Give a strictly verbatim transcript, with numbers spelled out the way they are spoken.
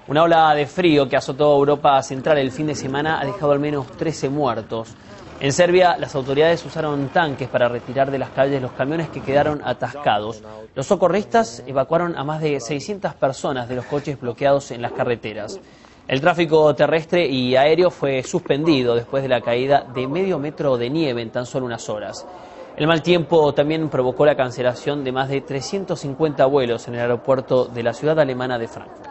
Una ola de frío que azotó Europa Central el fin de semana ha dejado al menos trece muertos. En Serbia, las autoridades usaron tanques para retirar de las calles los camiones que quedaron atascados. Los socorristas evacuaron a más de seiscientas personas de los coches bloqueados en las carreteras. El tráfico terrestre y aéreo fue suspendido después de la caída de medio metro de nieve en tan solo unas horas. El mal tiempo también provocó la cancelación de más de trescientos cincuenta vuelos en el aeropuerto de la ciudad alemana de Frankfurt.